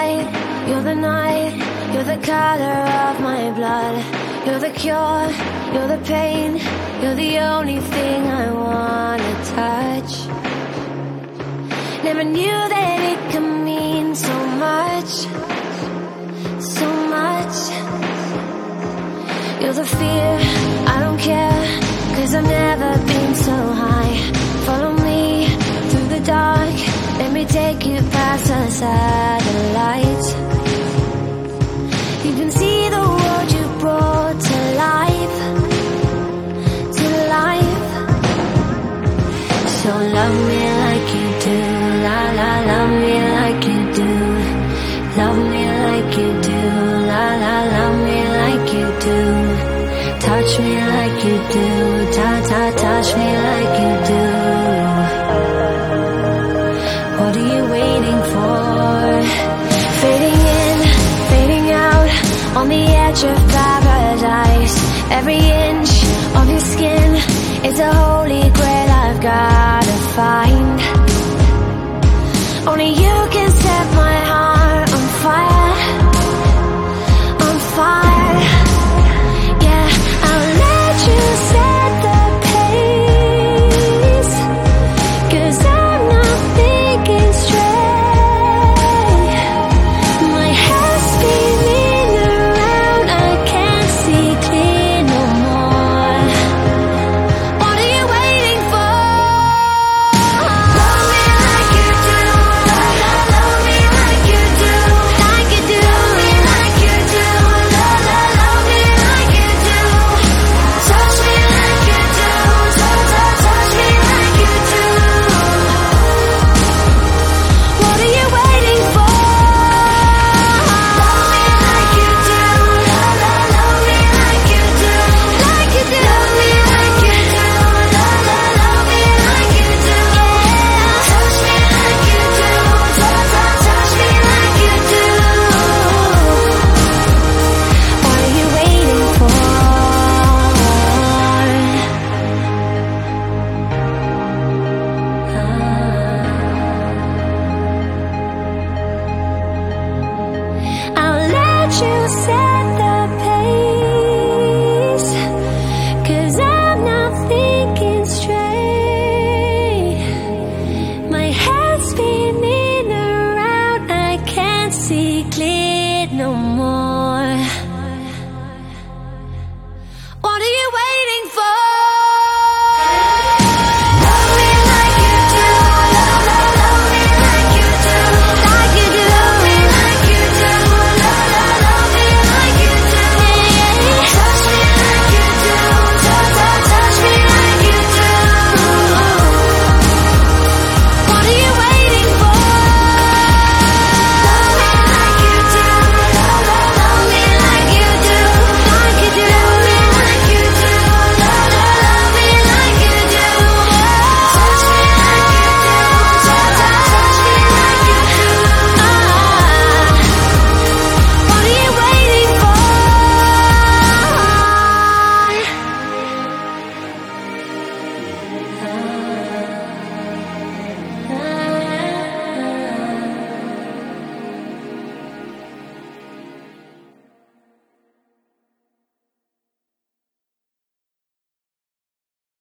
light, you're the night, you're the color of my blood. You're the cure, you're the pain, you're the only thing I wanna touch. Never knew that it could mean so much, so much. You're the fear, I don't care, 'cause I've never been so high. Follow me through the dark, let me take you past the satellites. You can see the world you brought to life, to life. So love me like you do, la la, love me like you do. Love me like you do, la la, love me like you do. Touch me like you do, ta ta, touch me like you do. What are you waiting for? Fading in, fading out, on the edge of paradise. Every inch